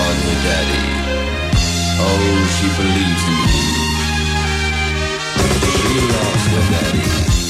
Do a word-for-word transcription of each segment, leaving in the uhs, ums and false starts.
on with daddy. Oh, she believes in me. She loves her daddy.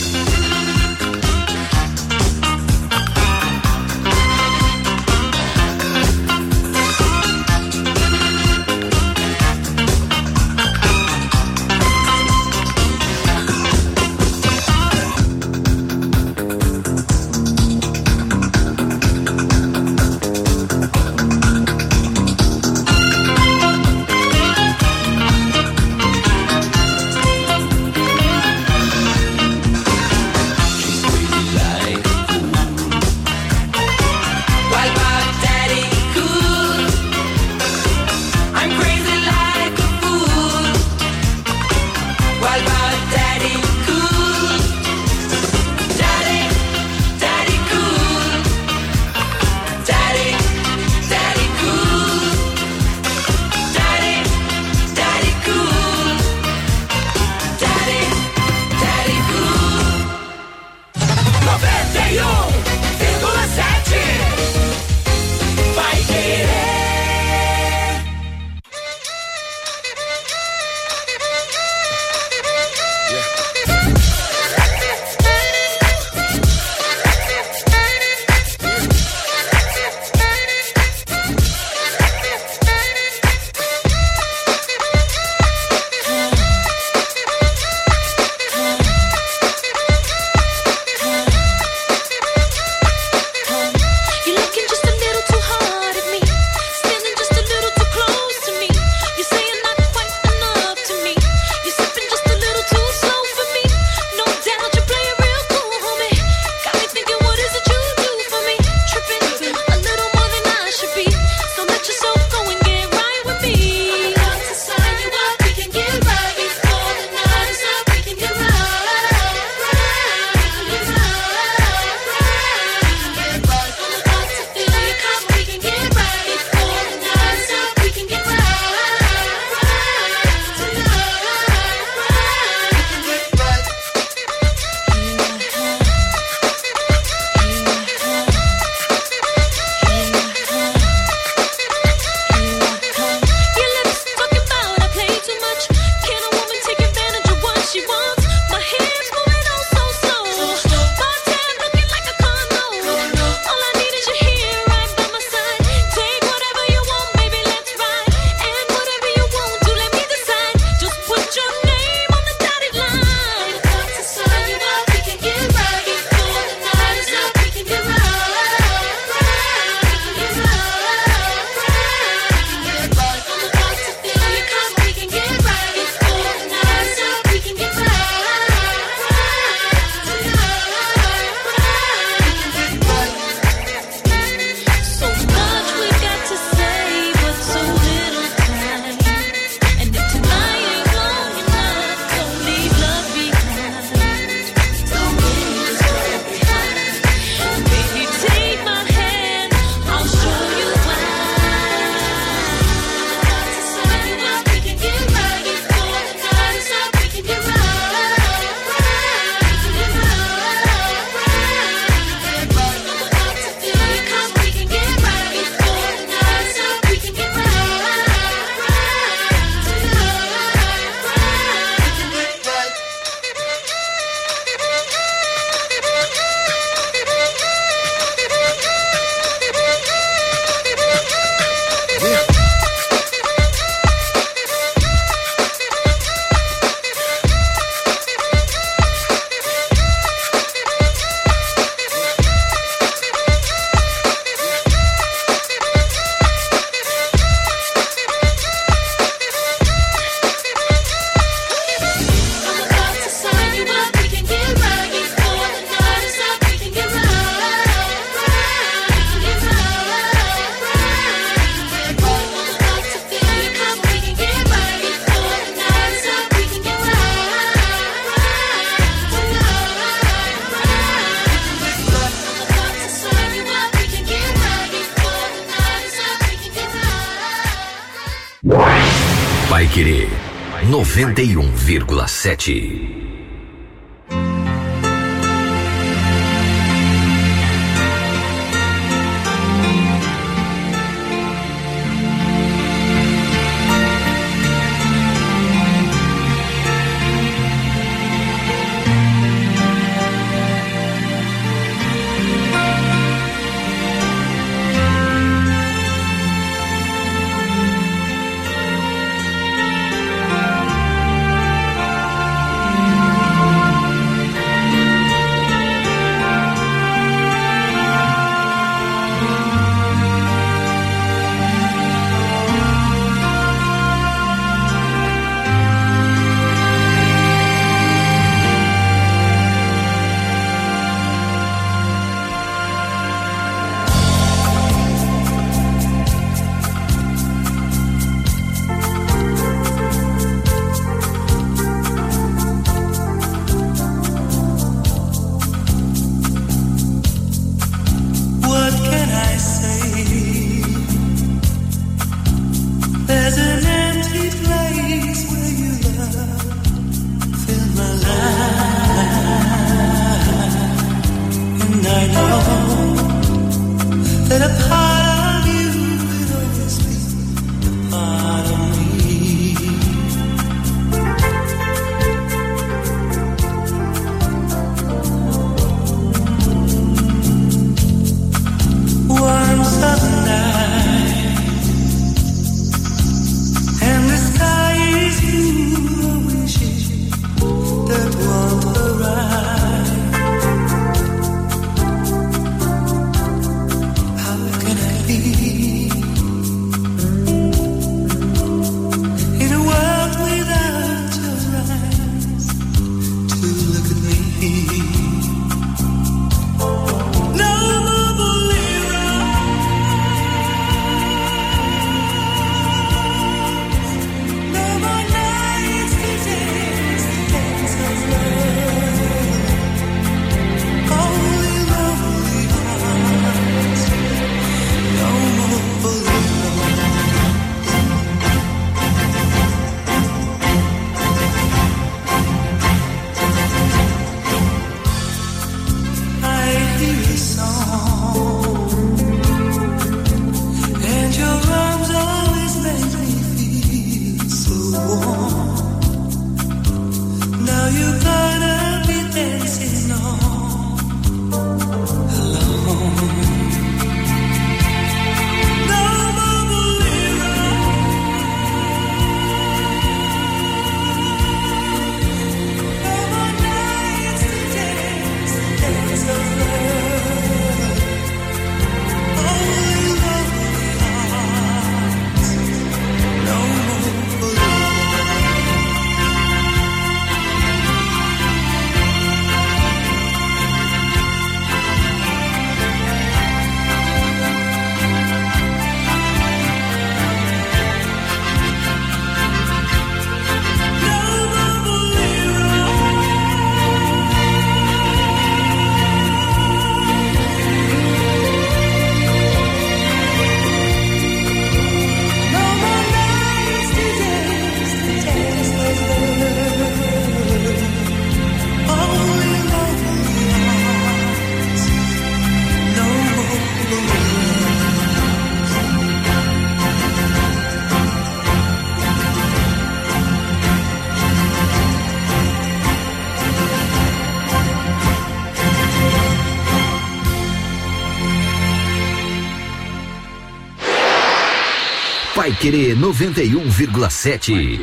Paiquerê noventa e um vírgula sete. Paiquerê noventa e um vírgula sete.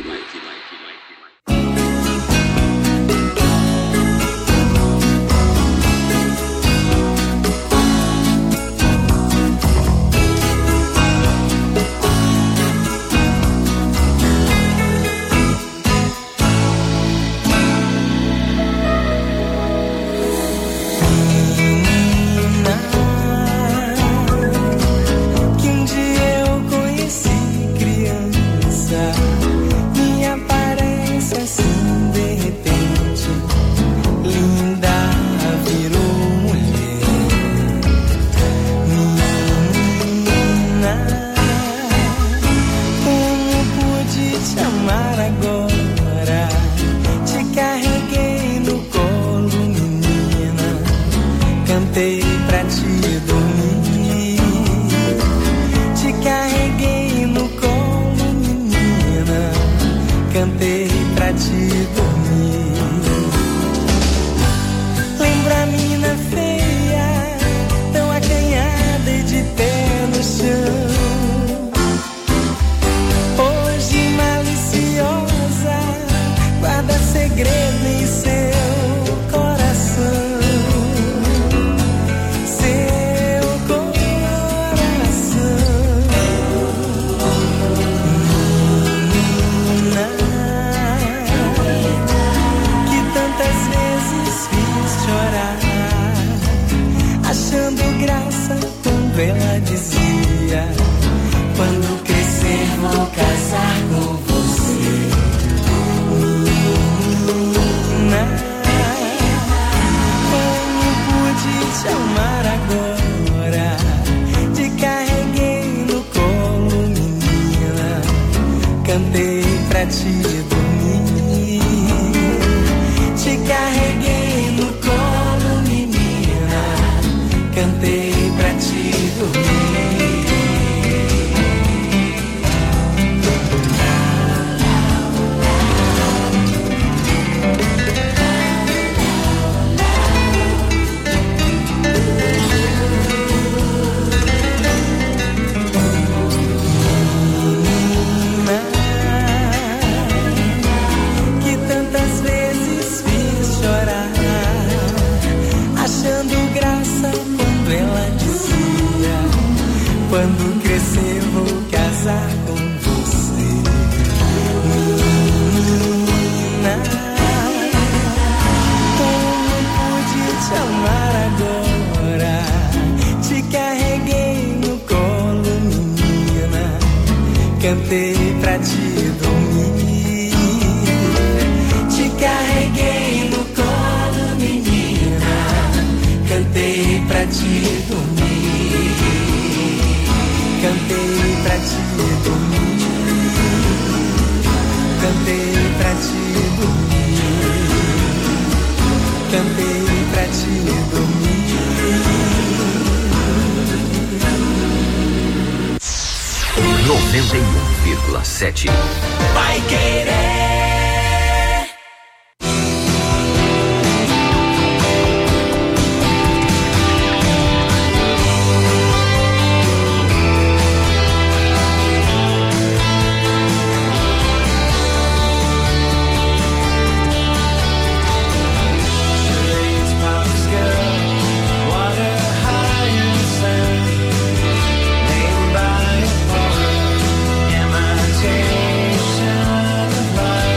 noventa e um vírgula sete. Paiquerê. Imitation of life.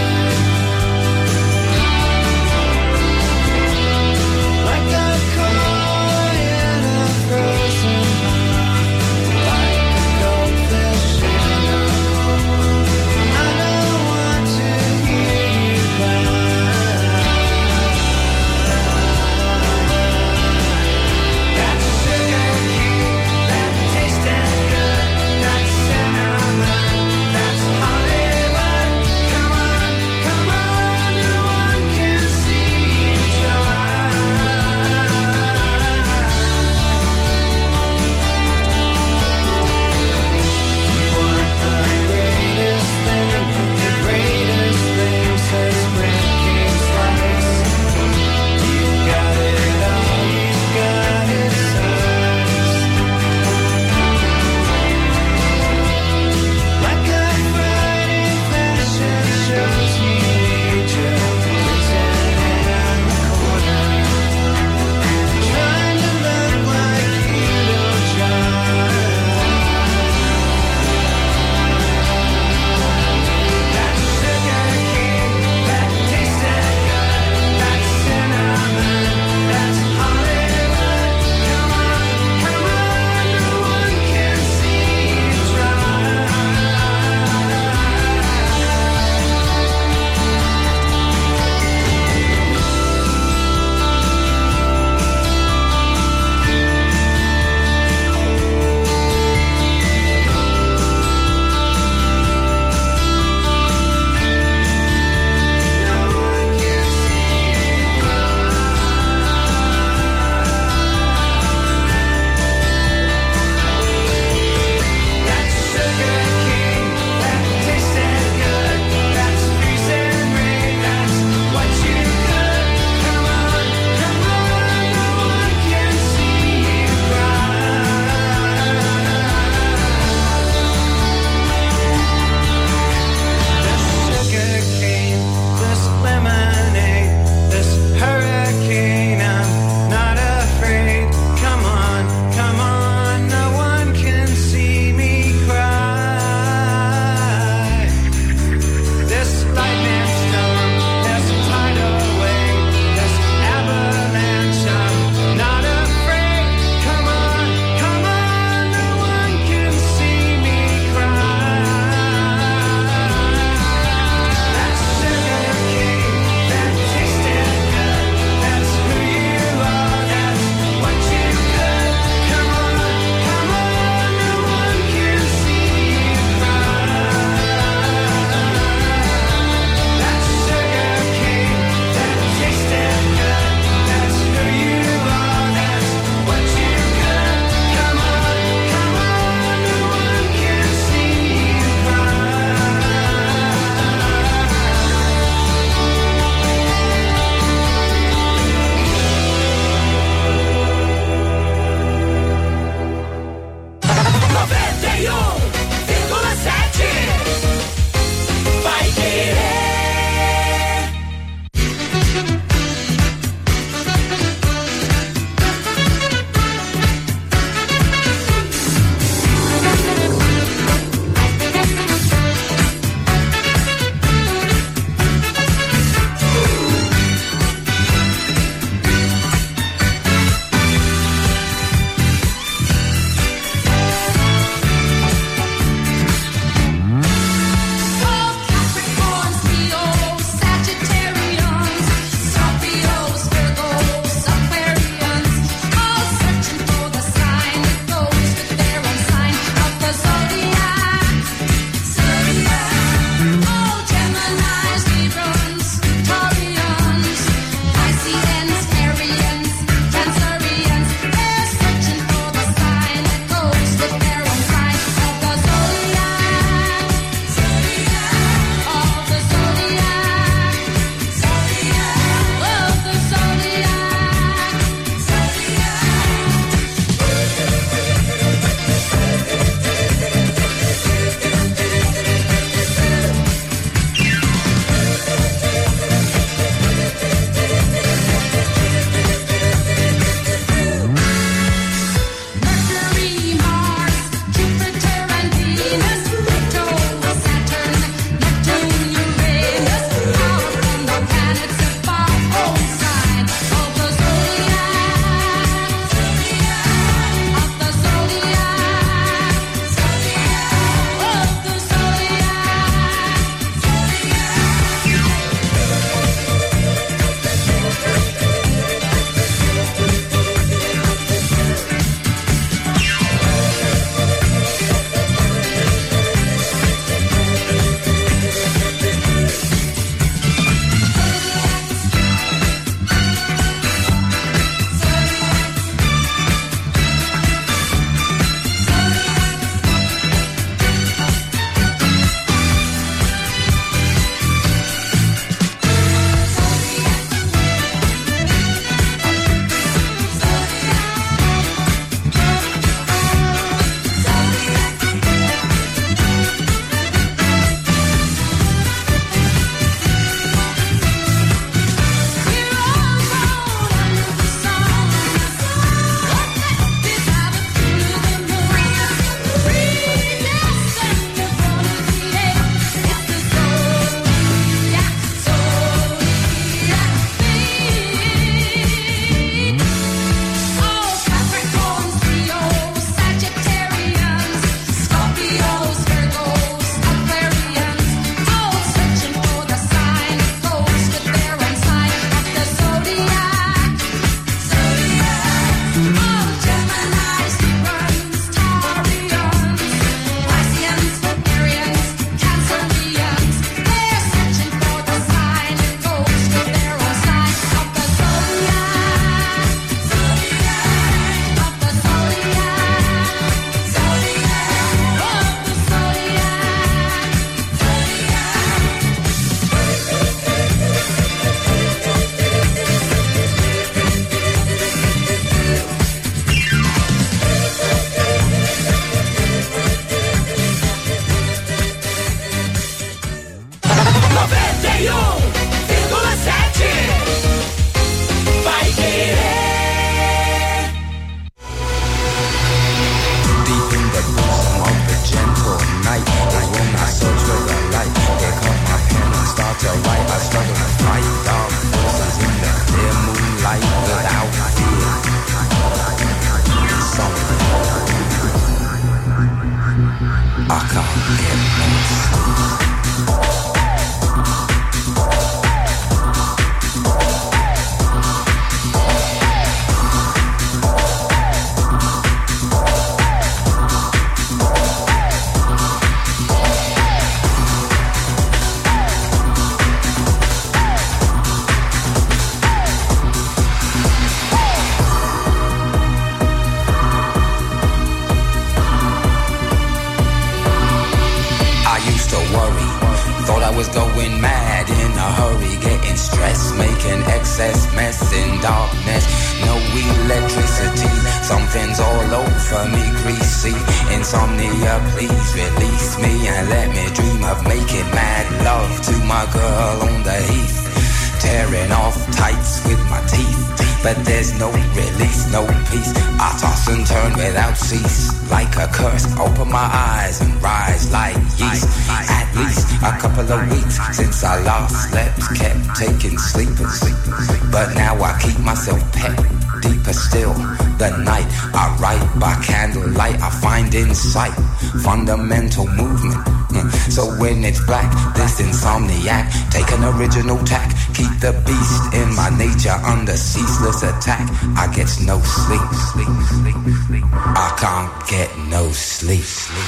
used to worry. Thought I was going mad in a hurry, getting stressed, making excess mess in darkness. No electricity, something's all over me, greasy. Insomnia, please release me and let me dream of making mad love to my girl on the heath. Tearing off tights with my teeth, but there's no release, no peace. I toss and turn without cease, like a curse. Open my eyes and rise like yeast. At least a couple of weeks since I last slept, kept taking sleepers, but now I keep myself pet. Deeper still, the night I write by candlelight, I find insight, fundamental movement. So when it's black, this insomniac, take an original tack, keep the beast in my nature under ceaseless attack. I get no sleep, I can't get no sleep.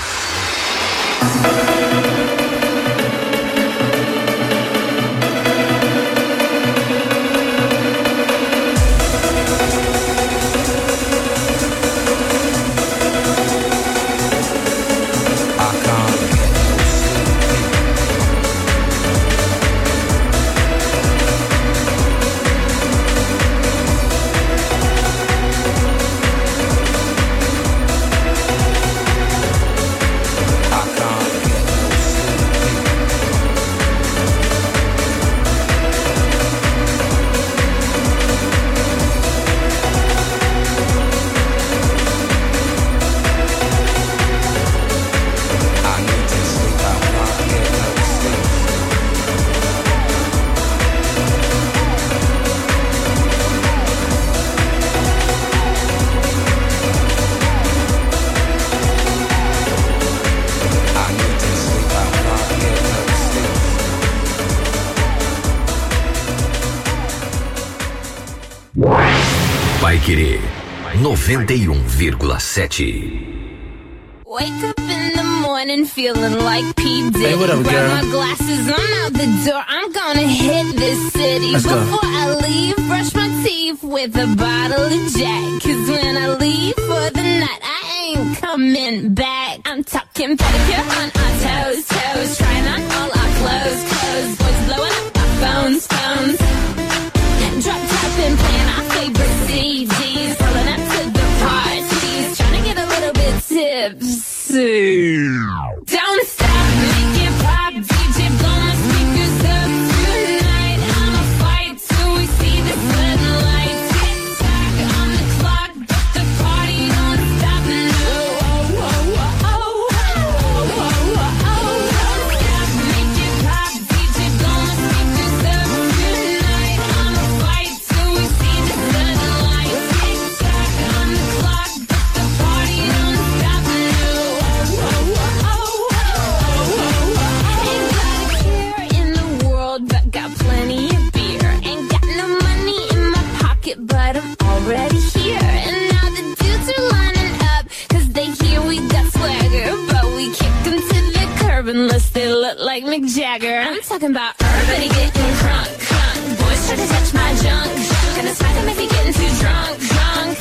Paiquerê noventa e um vírgula sete. Wake up in the morning feeling like P. Diddy. Hey, what up, Grab girl? my glasses, I'm out the door. I'm gonna hit this city. Let's go. Before I leave, brush my teeth with a bottle of Jack. Cause when I leave for the night, I ain't coming back. I'm talking pedicure on our toes, toes. Trying on all our clothes, clothes. Boys blowing up our phones, phones. Drop top and playing our favorite C Ds. Rolling up to the parties. Trying to get a little bit tipsy. Don't stop, make it pop. D J blow my speakers up tonight. I'ma fight till we see the sunlight. Tick tock on the clock, but the party don't stop. No, oh, oh, oh, oh, oh, oh, oh, oh. Don't stop, make it pop. D J blow my speakers up tonight. I'ma fight till we see the sunlight. Tick tock on the clock, but the party don't stop. No, oh, oh, oh, oh, oh, oh, oh. Ain't got a care in the world, but got plenty of beer. Ain't got no money in my pocket, but I'm already here. And now the dudes are lining up, cause they hear we got swagger. But we kick them to the curb unless they look like Mick Jagger. I'm talking about everybody getting crunk, crunk. Boys try to touch my junk, junk. Gonna smack them if he getting too drunk, drunk.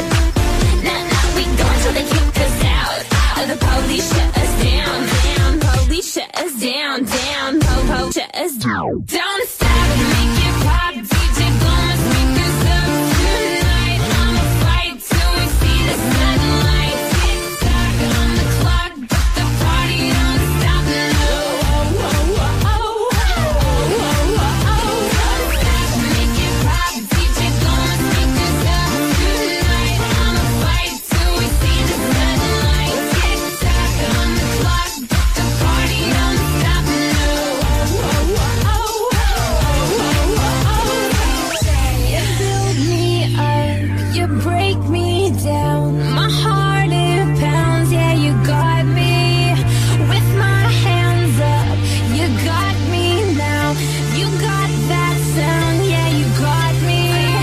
Nah, nah, we go until they kick us out, out. The police shut us down, down. Police shut us down, down. Po-po shut us down. Don't stop, make it pop. D J blow my speakers up tonight. I'ma fight till we see the sunlight. Tick tock on the clock, but the party don't stop. No, oh, oh, oh, oh, oh, oh, oh, oh. Don't stop, make it pop. D J blow my speakers up tonight. I'ma fight till we see the sunlight. Tick tock on the clock, but the party don't stop. No, oh, oh, oh, oh, oh, oh, oh. You build me up, you break me down. My heart it pounds, yeah, you got me. With my hands up, you got me now. You got that sound, yeah, you got me.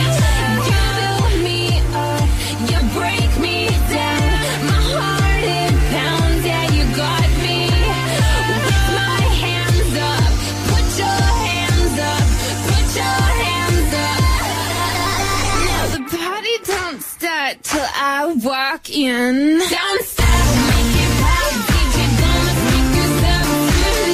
You build me up, you break me down. My heart it pounds, yeah, you got me. With my hands up, put your hands up, put your hands up. Now the party don't start till I walk in. Don't stop, make it pop. D J blow my speakers up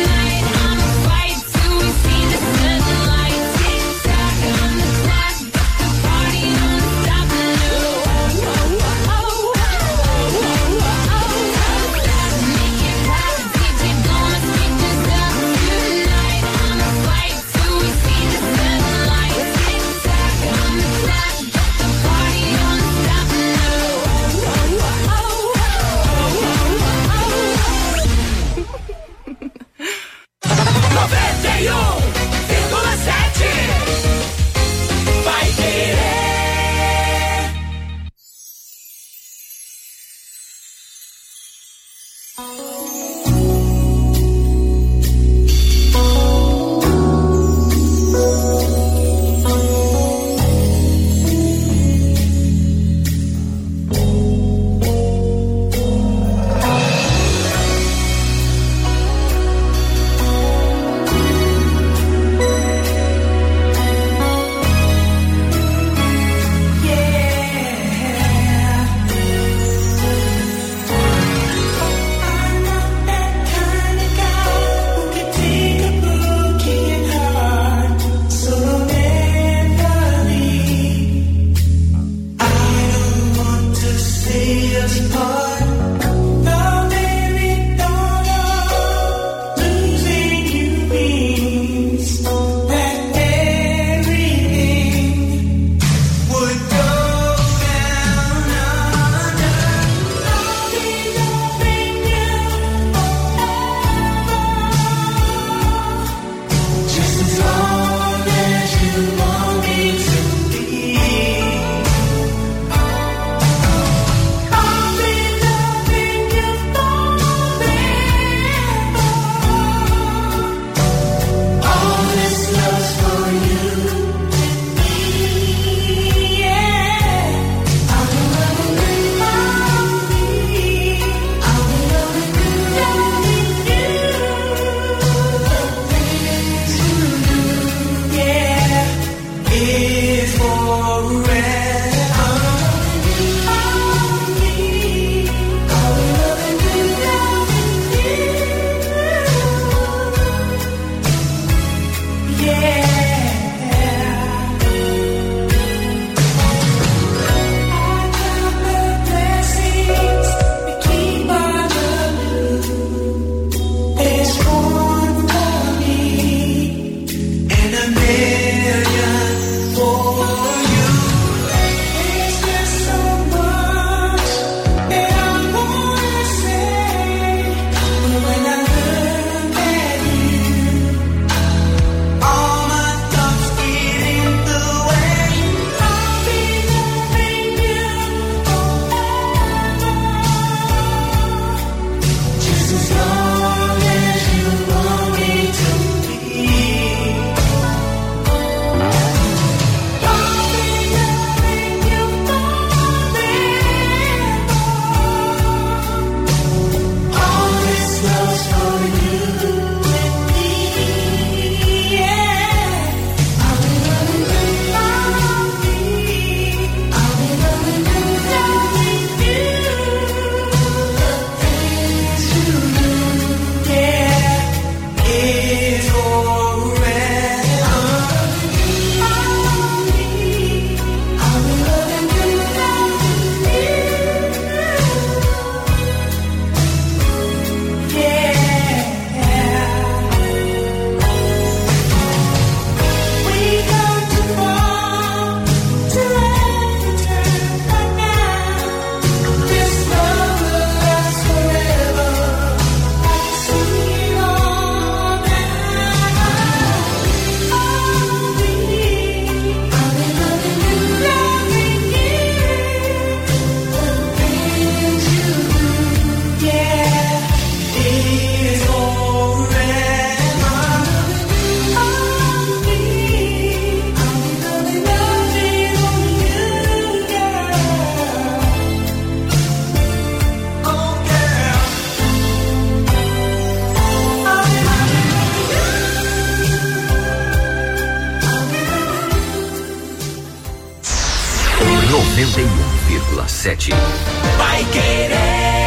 noventa e um vírgula sete. Vai Querer.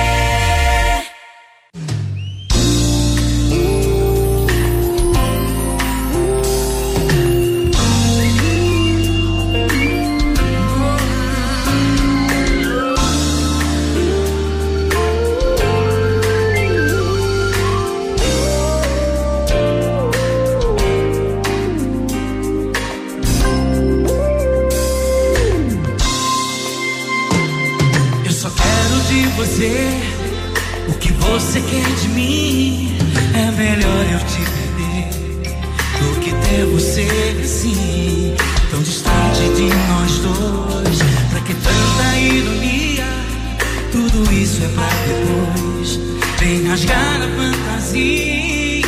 O que você quer de mim, é melhor eu te perder do que ter você assim, tão distante de nós dois. Pra que tanta ironia? Tudo isso é pra depois. Vem rasgar a fantasia.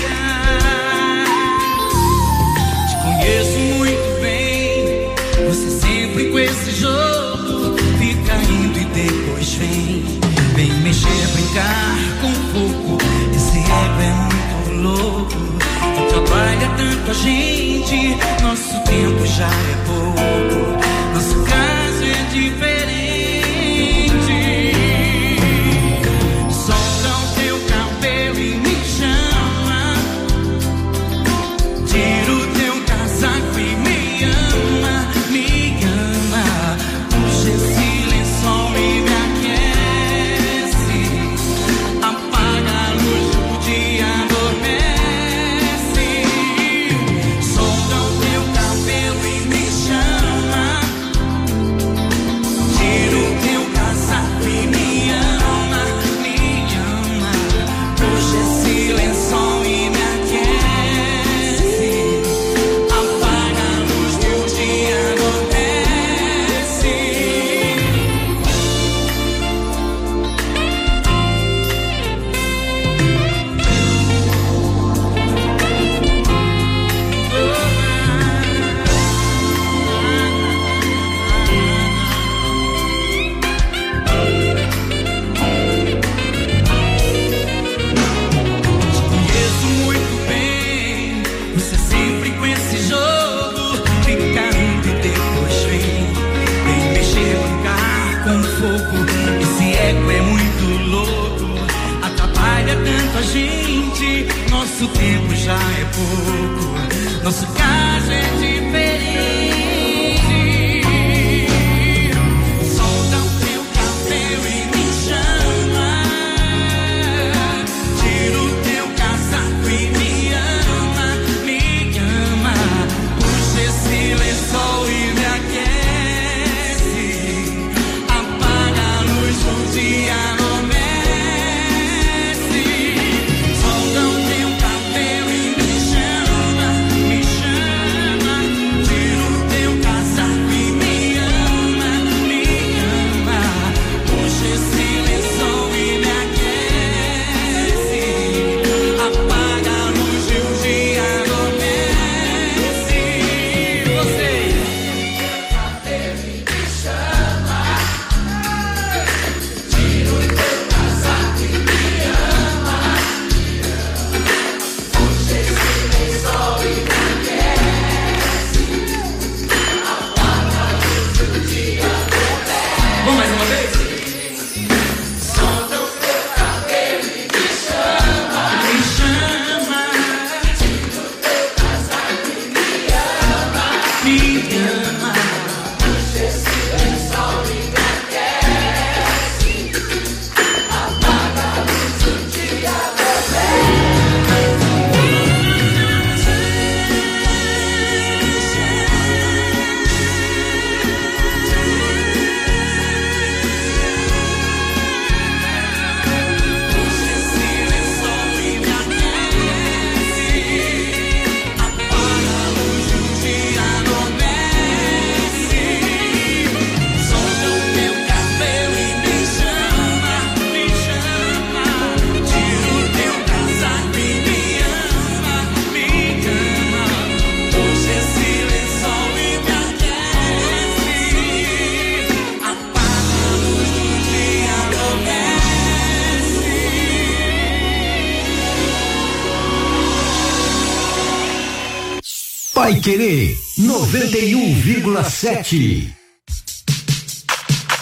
Te conheço muito bem, você sempre com esse jogo fica indo e depois vem. Vem mexer, brincar com fogo. Esse ego é muito louco. Atrapalha tanto a gente. Nosso tempo já é pouco. Nosso caso é diferente. Solta o teu cabelo e me chama. Tira o teu casaco e me ama. Me ama. Puxa esse lençol e me aquece. Gente, nosso tempo já é pouco. Nosso caso é diferente. Solta o teu cabelo e me chama. Tira o teu casaco e me ama. Me ama. Puxa esse lençol e me aquece. Apaga a luz do dia. Vai Querer noventa e um vírgula sete.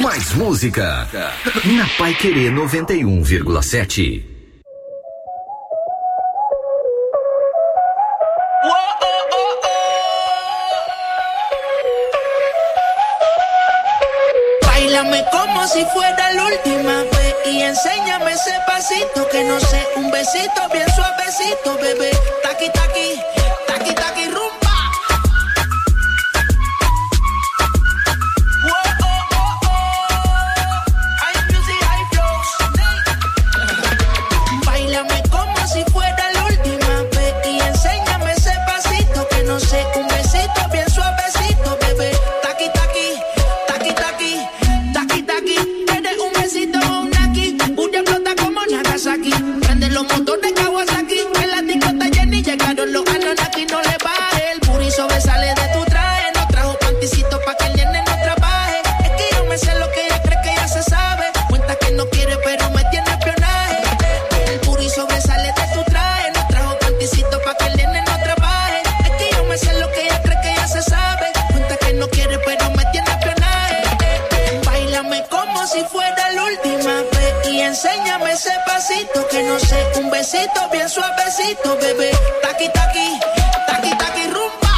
Mais música na Paiquerê noventa e um vírgula sete. Báilame como si fuera la última vez y enséñame ese pasito que no sé, un besito bien suavecito, bebé. Taqui taqui, taqui taqui rumba. Que no sé, un besito bien suavecito, bebé. Taqui, taqui, taqui, taqui, rumba.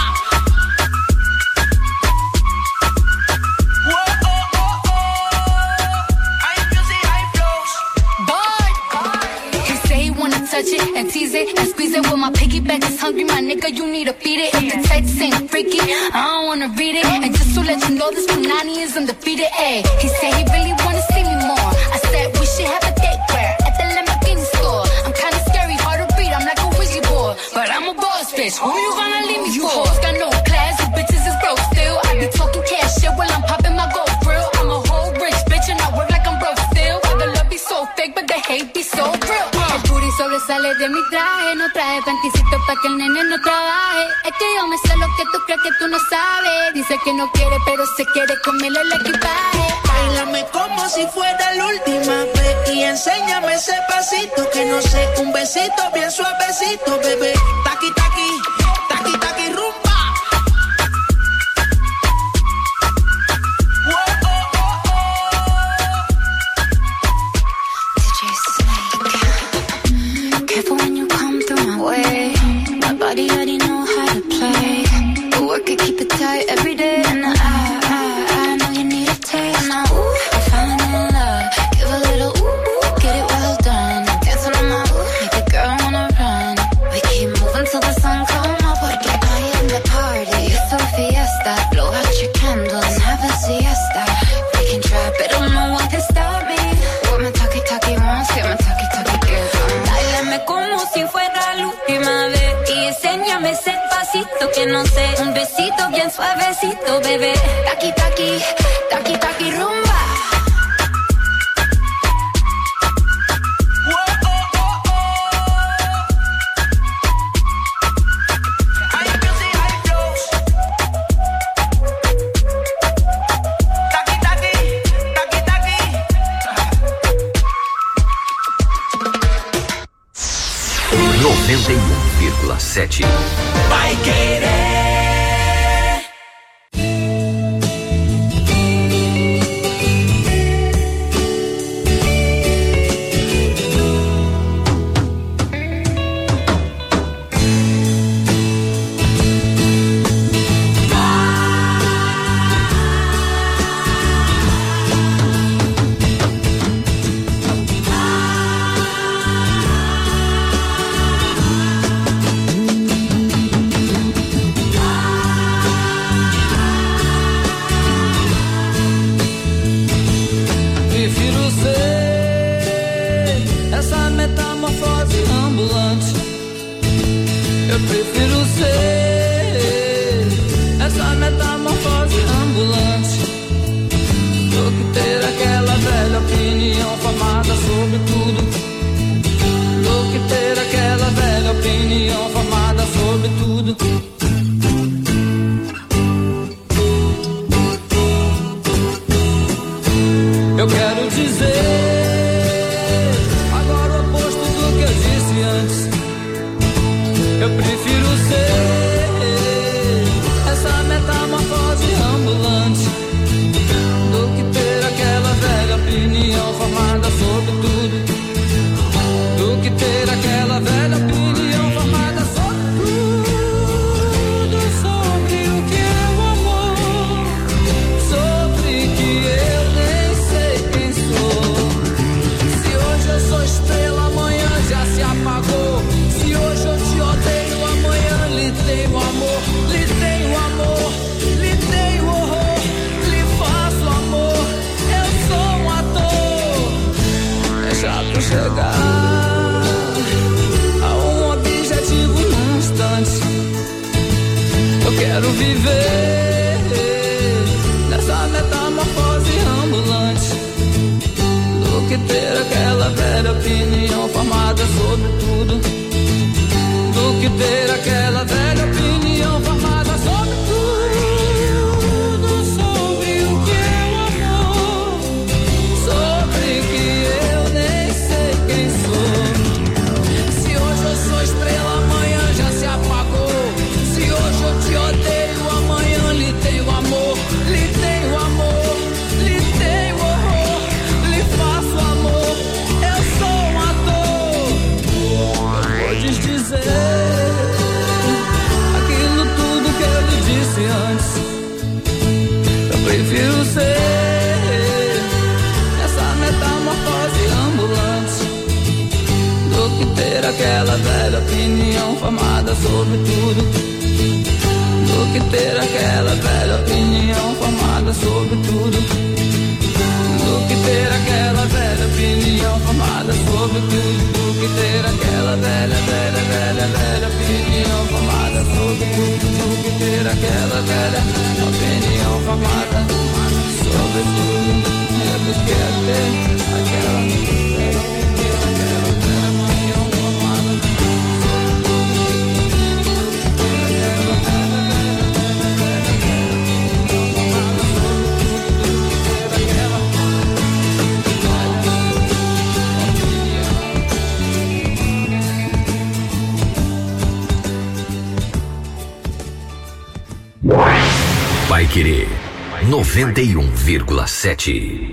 Whoa, oh, oh, oh. High music, high flows. Boy, he say he wanna touch it and tease it and squeeze it. Well, my piggyback is hungry, my nigga, you need to feed it. If the text ain't freaky, I don't wanna read it. And just to let you know, this Punani is undefeated, ayy. He said he really wanna see me more. I said we should have a date where but I'm a boss bitch, who you gonna leave me you for? You hoes got no class, you bitches is broke still. I be talking cash shit while I'm popping my gold grill. I'm a whole rich bitch and I work like I'm broke still. The love be so fake but the hate be so real. uh. El booty sobresale de mi traje, no traje panticito pa' que el nene no trabaje. Es que yo me sé lo que tú crees que tú no sabes. Dice que no quiere pero se quiere comerle el equipaje. Báilame como si fuera la última vez y enséñame ese pasito que no sé, un besito bien suavecito, bebé. Taqui, taqui, taqui, taqui, rumba. Whoa, oh, oh, oh. D J Snake, careful when you come through my way. My body already know how to play. But work it, keep it tight every day. And I, I, I know you need a taste. Now, ooh, I'm falling in love. Give a little ooh, ooh, get it well done. Dancing on my ooh, make a girl wanna run. We keep moving till the sun come up. Porque I am the party. It's a fiesta. Blow out your candles and have a siesta. We can try, but don't know what can stop me. What my talkie talkie wants, get my talkie talkie gives on. Báilame como si fuera la última vez y enséñame ese pasito que no sé, un besito bien suavecito, bebé. Taqui taqui, taqui taqui rumba. noventa e um vírgula sete. Paiquerê. viver nessa metamorfose ambulante do que ter aquela velha opinião formada sobre tudo, do que ter aquela velha opinião formada sobre tudo, sobre o que é o amor, sobre que eu nem sei quem sou. Se hoje eu sou estrela, amanhã já se apagou. Se hoje eu te odeio, amanhã lhe tenho amor, lhe tenho amor, lhe tenho horror, lhe faço amor. Eu sou um ator. Podes dizer aquilo tudo que eu lhe disse antes. Eu prefiro ser essa metamorfose ambulante do que ter aquela velha opinião formada sobre tudo, do que ter aquela velha opinião formada sobre tudo, do que ter aquela velha opinião formada sobre tudo, do que ter aquela velha, velha, velha, velha opinião formada sobre tudo, do que ter aquela velha opinião formada sobre tudo, é do que é ter aquela velha, aquela velha opinião formada sobre Paiquerê noventa e um vírgula sete.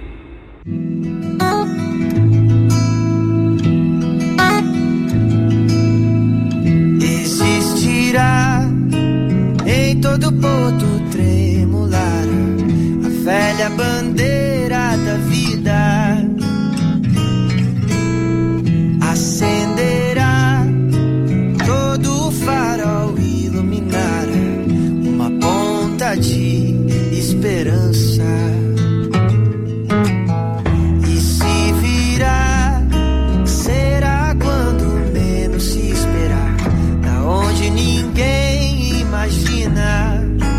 Existirá em todo porto tremular a velha bandeira da vida, acenderá todo o farol, iluminar uma ponta de esperança. E se virá, será quando menos se esperar, da onde ninguém imagina.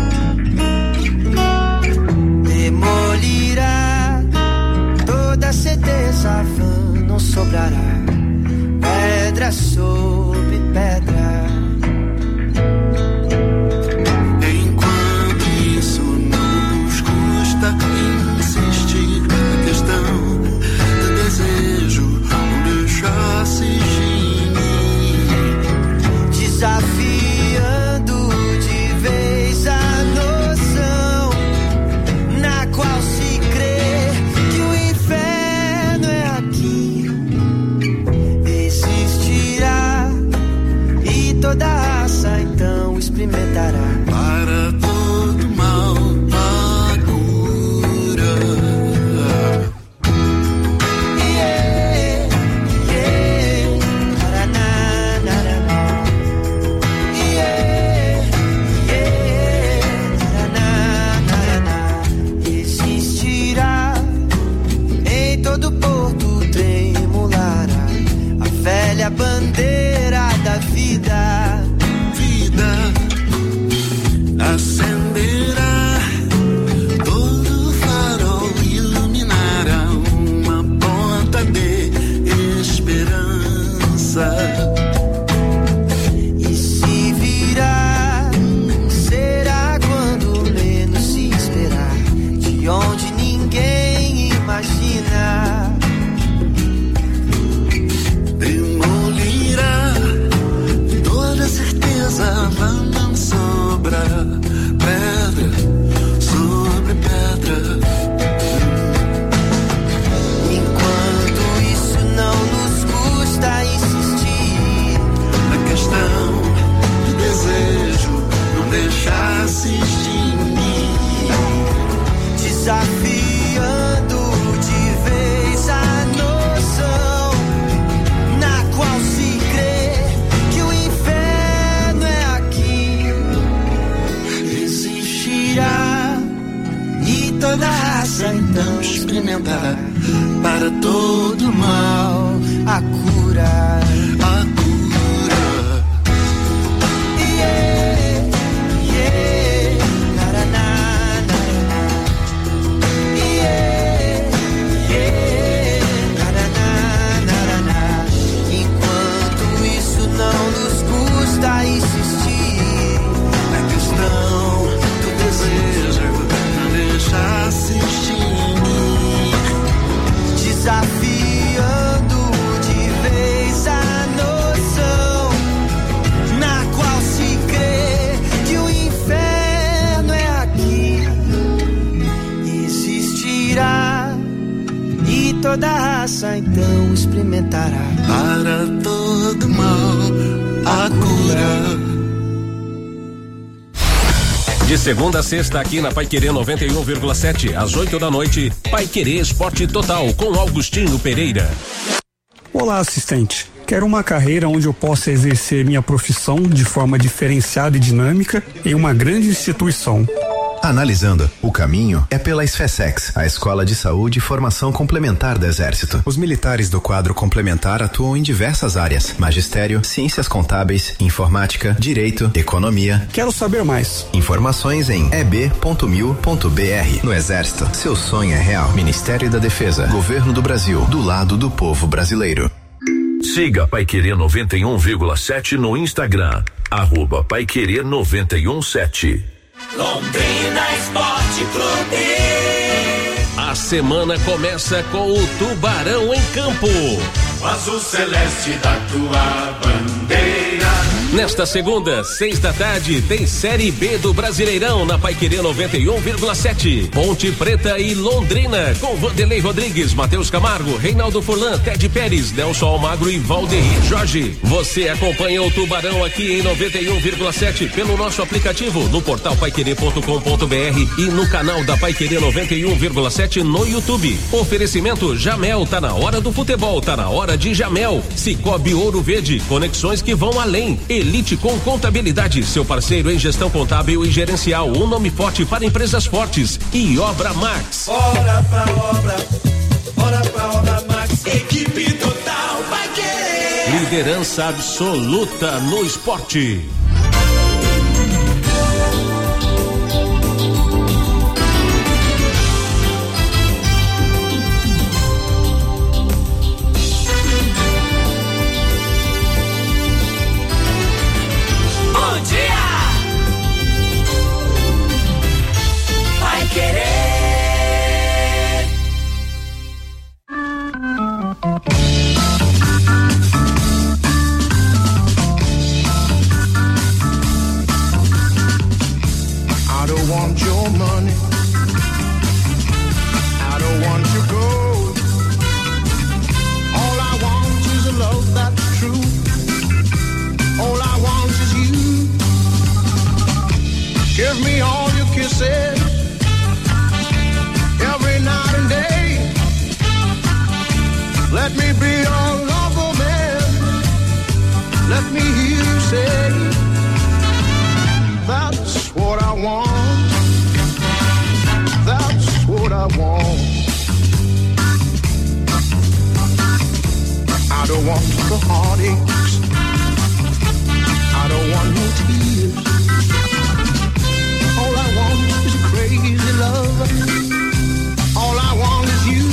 Demolirá toda certeza vã, não sobrará pedra sobre pedra. Insistir na questão do desejo, não deixasse de mim, desafiando de vez a noção na qual se crê que o inferno é aqui. Existirá e toda raça então experimentará para todo mal. A bandeira da vida, vida acenderá, todo farol iluminará uma ponta de esperança. E se virá, será quando menos se esperar, de onde ninguém imagina. Toda certeza não sobra pedra sobre pedra. Enquanto isso não nos custa insistir na questão do desejo, não deixasses de mim, desafiando de vez a noção na qual se crê que o inferno é aqui. Existirá e toda raça então experimentará para todo mal a cura. A cura. Yeah, yeah. toda raça então experimentará. Para todo mal, a cura. De segunda a sexta aqui na Paiquerê noventa e um vírgula sete, às oito da noite, Paiquerê Esporte Total com Augustinho Pereira. Olá, assistente. Quero uma carreira onde eu possa exercer minha profissão de forma diferenciada e dinâmica em uma grande instituição. Analisando, o caminho é pela SFESEX, a Escola de Saúde e Formação Complementar do Exército. Os militares do quadro complementar atuam em diversas áreas: magistério, ciências contábeis, informática, direito, economia. Quero saber mais. Informações em e b ponto mil ponto b r. No Exército, seu sonho é real. Ministério da Defesa, Governo do Brasil, do lado do povo brasileiro. Siga Paiquerê noventa e um vírgula sete no Instagram, arroba Paiquerê noventa e um sete. Londrina Esporte Clube. A semana começa com o Tubarão em campo. O azul celeste da tua bandeira. Nesta segunda, seis da tarde, tem Série B do Brasileirão na Paiquerê noventa e um vírgula sete. Ponte Preta e Londrina, com Vanderlei Rodrigues, Matheus Camargo, Reinaldo Furlan, Ted Pérez, Nelson Almagro e Valdeir Jorge. Você acompanha o Tubarão aqui em noventa e um vírgula sete pelo nosso aplicativo, no portal paiquerê ponto com ponto b r e no canal da Paiquerê noventa e um vírgula sete no YouTube. Oferecimento Jamel, tá na hora do futebol, tá na hora de Jamel. Cicobi Ouro Verde, conexões que vão além. Elite com Contabilidade, seu parceiro em gestão contábil e gerencial, um nome forte para empresas fortes. E Obra Max. Bora pra obra, bora pra obra Max. Equipe total vai querer. Liderança absoluta no esporte. Give me all your kisses every night and day. Let me be your lover, man. Let me hear you say, that's what I want. That's what I want. I don't want the heartaches. I don't want no tears. All I want is a crazy love. All I want is you.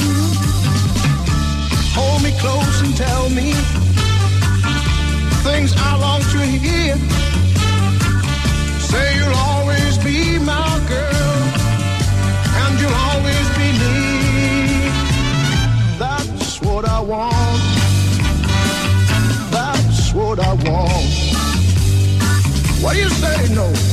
Hold me close and tell me things I long to hear. Say you'll always be my girl, and you'll always be me. That's what I want. That's what I want. What do you say, no?